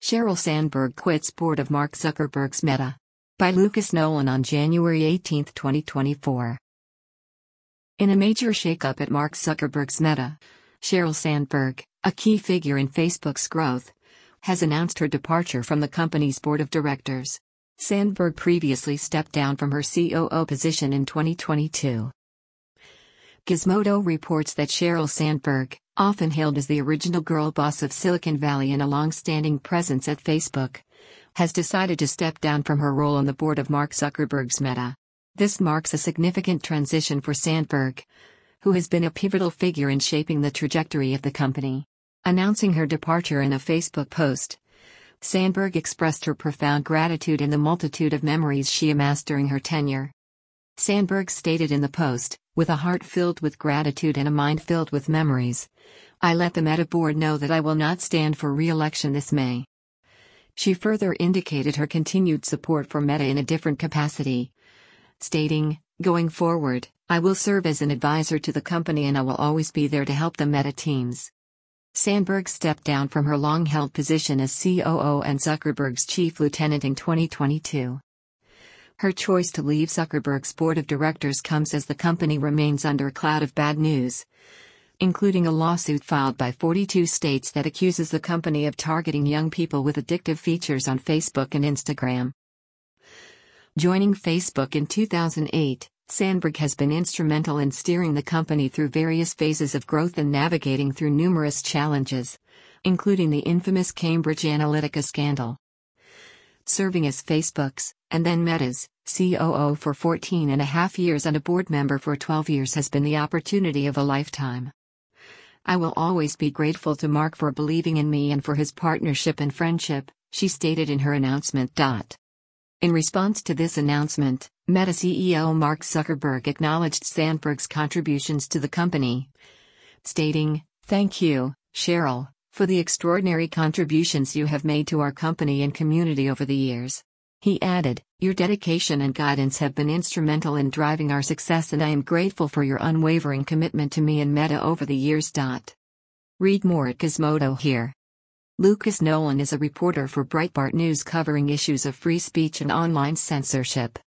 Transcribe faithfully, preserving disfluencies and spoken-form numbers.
Sheryl Sandberg quits board of Mark Zuckerberg's Meta. By Lucas Nolan on January eighteenth, twenty twenty-four. In a major shakeup at Mark Zuckerberg's Meta, Sheryl Sandberg, a key figure in Facebook's growth, has announced her departure from the company's board of directors. Sandberg previously stepped down from her C O O position in twenty twenty-two. Gizmodo reports that Sheryl Sandberg, often hailed as the original girl boss of Silicon Valley and a long-standing presence at Facebook, has decided to step down from her role on the board of Mark Zuckerberg's Meta. This marks a significant transition for Sandberg, who has been a pivotal figure in shaping the trajectory of the company. Announcing her departure in a Facebook post, Sandberg expressed her profound gratitude in the multitude of memories she amassed during her tenure. Sandberg stated in the post, "With a heart filled with gratitude and a mind filled with memories, I let the Meta board know that I will not stand for re-election this May." She further indicated her continued support for Meta in a different capacity, stating, "Going forward, I will serve as an advisor to the company and I will always be there to help the Meta teams." Sandberg stepped down from her long-held position as C O O and Zuckerberg's chief lieutenant in twenty twenty-two. Her choice to leave Zuckerberg's board of directors comes as the company remains under a cloud of bad news, including a lawsuit filed by forty-two states that accuses the company of targeting young people with addictive features on Facebook and Instagram. Joining Facebook in two thousand eight, Sandberg has been instrumental in steering the company through various phases of growth and navigating through numerous challenges, including the infamous Cambridge Analytica scandal. Serving as Facebook's, and then Meta's, C O O for fourteen and a half years and a board member for twelve years has been the opportunity of a lifetime. "I will always be grateful to Mark for believing in me and for his partnership and friendship," she stated in her announcement. In response to this announcement, Meta C E O Mark Zuckerberg acknowledged Sandberg's contributions to the company, stating, "Thank you, Sheryl, for the extraordinary contributions you have made to our company and community over the years." He added, "Your dedication and guidance have been instrumental in driving our success and I am grateful for your unwavering commitment to me and Meta over the years." Read more at Gizmodo here. Lucas Nolan is a reporter for Breitbart News covering issues of free speech and online censorship.